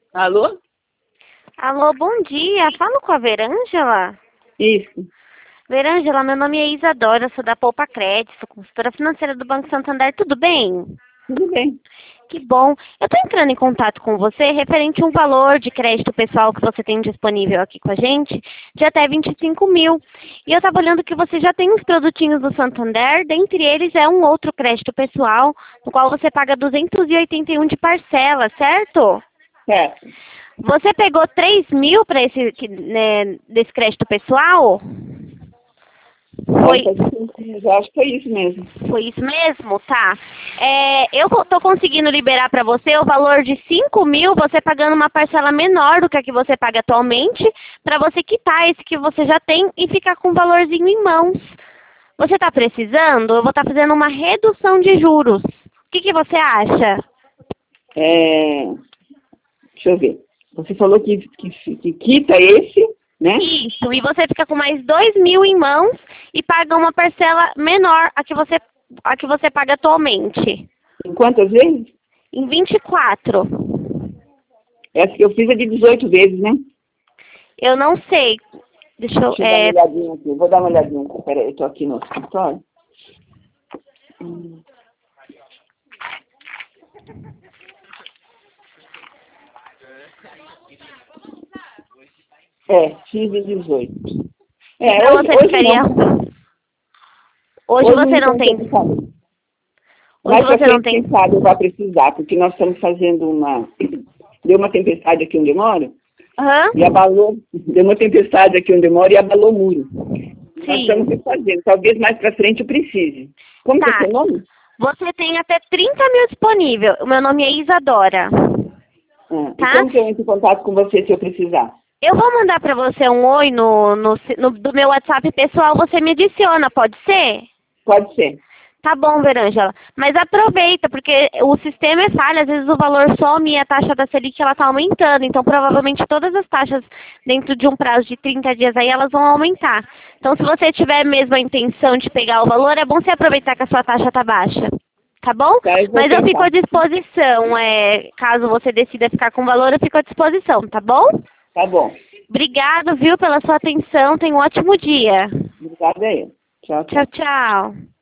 Alô? Alô, bom dia. Falo com a Verângela? Isso. Verângela, meu nome é Isadora, sou da Poupa Crédito, sou consultora financeira do Banco Santander. Tudo bem? Tudo bem. Que bom. Eu estou entrando em contato com você referente a um valor de crédito pessoal que você tem disponível aqui com a gente, de até 25 mil. E eu estava olhando que você já tem uns produtinhos do Santander, dentre eles é um outro crédito pessoal, no qual você paga 281 de parcela, certo? Certo. Você pegou 3 mil para desse crédito pessoal? Foi, Eu acho que foi isso mesmo. foi isso mesmo? Tá. Eu estou conseguindo liberar para você o valor de 5 mil, você pagando uma parcela menor do que a que você paga atualmente, para você quitar esse que você já tem e ficar com um valorzinho em mãos. Você está precisando? Eu vou estar fazendo uma redução de juros. O que você acha? Deixa eu ver. Você falou que quita esse, né? Isso, e você fica com mais 2 mil em mãos e paga uma parcela menor a que você paga atualmente. Em quantas vezes? Em 24. Essa que eu fiz é de 18 vezes, né? Eu não sei. Deixa eu. Deixa eu dar uma olhadinha aqui. Vou dar uma olhadinha aqui. Peraí, eu tô aqui no escritório. Fiz de 18. Então Hoje, você hoje ficaria. não. Hoje você não tem. Hoje Hoje pra você não frente, tem. quem sabe eu vou precisar, porque nós estamos fazendo Deu uma tempestade aqui onde eu moro Aham? e abalou. Deu uma tempestade aqui onde eu moro e abalou o muro. Nós estamos Sim. refazendo. Talvez mais pra frente eu precise. Como que é Tá. seu nome? Você tem até 30 mil disponível. O meu nome é Isadora. E Tá? como que eu entro em contato com você se eu precisar? Eu vou mandar pra você um oi do meu WhatsApp pessoal. Você me adiciona, pode ser? Pode ser. Tá bom, Verângela. Mas aproveita, porque o sistema é falho, às vezes o valor some e a taxa da Selic ela tá aumentando. Então, provavelmente todas as taxas dentro de um prazo de 30 dias aí, elas vão aumentar. Então, se você tiver mesmo a intenção de pegar o valor, é bom você aproveitar que a sua taxa tá baixa. Tá bom? Tá, eu vou Mas eu fico tentar. à disposição. Caso você decida ficar com o valor, eu fico à disposição, tá bom? Tá bom. Obrigado, viu, pela sua atenção. Tenha um ótimo dia. Obrigada aí. Tchau, tchau. Tchau, tchau.